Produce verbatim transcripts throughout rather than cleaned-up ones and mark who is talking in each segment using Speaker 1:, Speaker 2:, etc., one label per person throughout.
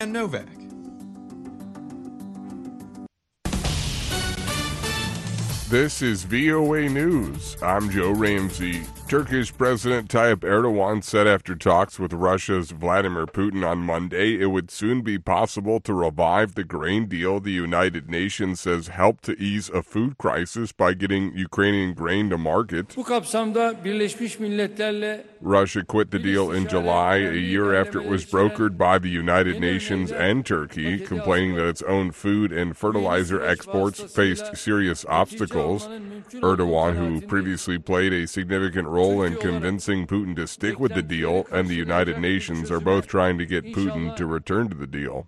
Speaker 1: and Novak.
Speaker 2: This is V O A News. I'm Joe Ramsey. Turkish President Tayyip Erdogan said after talks with Russia's Vladimir Putin on Monday it would soon be possible to revive the grain deal the United Nations says helped to ease a food crisis by getting Ukrainian grain to market.
Speaker 3: Bu kapsamda Birleşmiş Milletler'le
Speaker 2: Russia quit the deal in July, a year after it was brokered by the United Nations and Turkey, complaining that its own food and fertilizer exports faced serious obstacles. Erdogan, who previously played a significant role in convincing Putin to stick with the deal, and the United Nations are both trying to get Putin to return to the deal.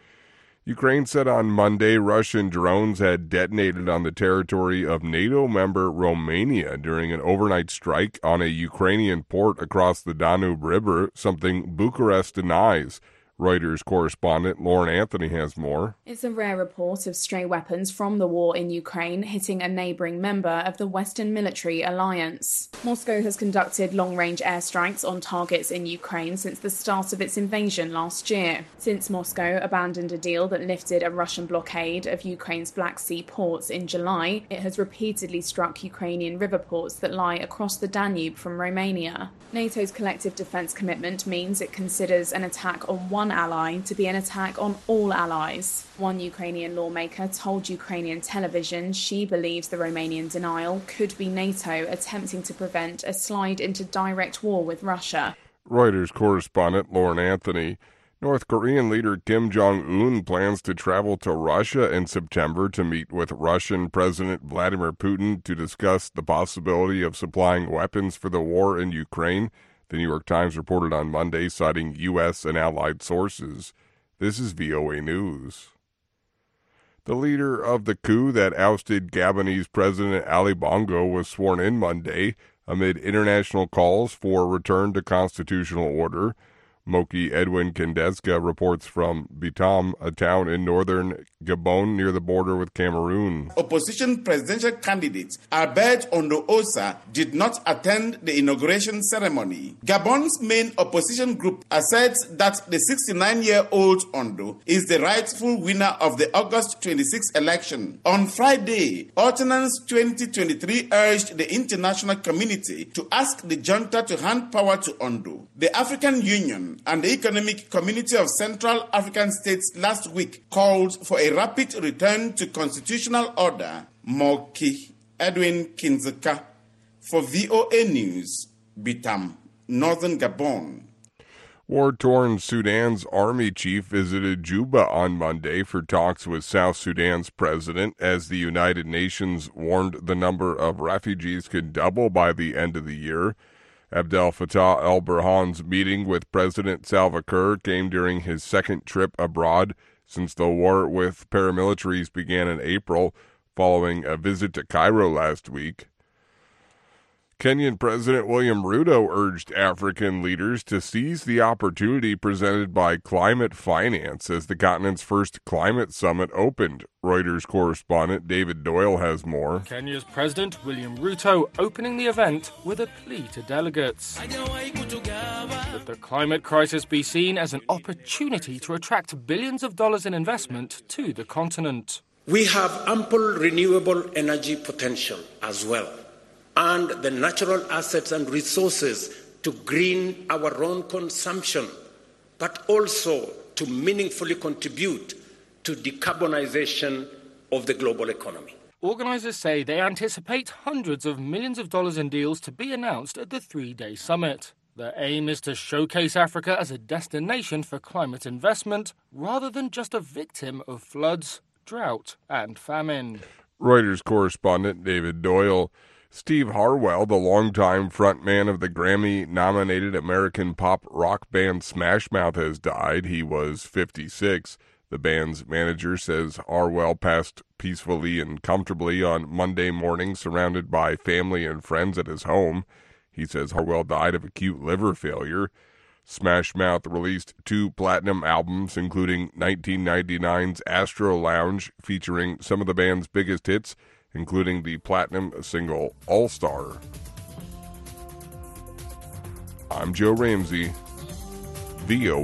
Speaker 2: Ukraine said on Monday Russian drones had detonated on the territory of NATO member Romania during an overnight strike on a Ukrainian port across the Danube River, something Bucharest denies. Reuters correspondent Lauren Anthony has more.
Speaker 4: It's a rare report of stray weapons from the war in Ukraine hitting a neighbouring member of the Western Military Alliance. Moscow has conducted long-range airstrikes on targets in Ukraine since the start of its invasion last year. Since Moscow abandoned a deal that lifted a Russian blockade of Ukraine's Black Sea ports in July, it has repeatedly struck Ukrainian river ports that lie across the Danube from Romania. NATO's collective defence commitment means it considers an attack on one ally to be an attack on all allies. One Ukrainian lawmaker told Ukrainian television she believes the Romanian denial could be NATO attempting to prevent a slide into direct war with Russia.
Speaker 2: Reuters correspondent Lauren Anthony. North Korean leader Kim Jong-un plans to travel to Russia in September to meet with Russian President Vladimir Putin to discuss the possibility of supplying weapons for the war in Ukraine. The New York Times reported on Monday, citing U S and allied sources. This is V O A News. The leader of the coup that ousted Gabonese President Ali Bongo was sworn in Monday amid international calls for a return to constitutional order. Moki Edwin Kendeska reports from Bitam, a town in northern Gabon near the border with Cameroon.
Speaker 5: Opposition presidential candidate Albert Ondo Osa did not attend the inauguration ceremony. Gabon's main opposition group asserts that the sixty-nine-year-old Ondo is the rightful winner of the August twenty-sixth election. On Friday, Ordinance twenty twenty-three urged the international community to ask the junta to hand power to Ondo. The African Union and the Economic Community of Central African States last week called for a rapid return to constitutional order. Moki Edwin Kinzeka for V O A News, Bitam, Northern Gabon.
Speaker 2: War-torn Sudan's army chief visited Juba on Monday for talks with South Sudan's president as the United Nations warned the number of refugees could double by the end of the year. Abdel Fattah el-Burhan's meeting with President Salva Kiir came during his second trip abroad since the war with paramilitaries began in April, following a visit to Cairo last week. Kenyan President William Ruto urged African leaders to seize the opportunity presented by climate finance as the continent's first climate summit opened. Reuters correspondent David Doyle has more.
Speaker 6: Kenya's President William Ruto opening the event with a plea to delegates that the climate crisis be seen as an opportunity to attract billions of dollars in investment to the continent.
Speaker 7: We have ample renewable energy potential as well, and the natural assets and resources to green our own consumption, but also to meaningfully contribute to decarbonization of the global economy.
Speaker 6: Organisers say they anticipate hundreds of millions of dollars in deals to be announced at the three-day summit. Their aim is to showcase Africa as a destination for climate investment rather than just a victim of floods, drought and famine.
Speaker 2: Reuters correspondent David Doyle. Steve Harwell, the longtime frontman of the Grammy-nominated American pop rock band Smash Mouth, has died. He was fifty-six. The band's manager says Harwell passed peacefully and comfortably on Monday morning, surrounded by family and friends at his home. He says Harwell died of acute liver failure. Smash Mouth released two platinum albums, including nineteen ninety-nine's Astro Lounge, featuring some of the band's biggest hits, including the platinum single All-Star. I'm Joe Ramsey, V O A.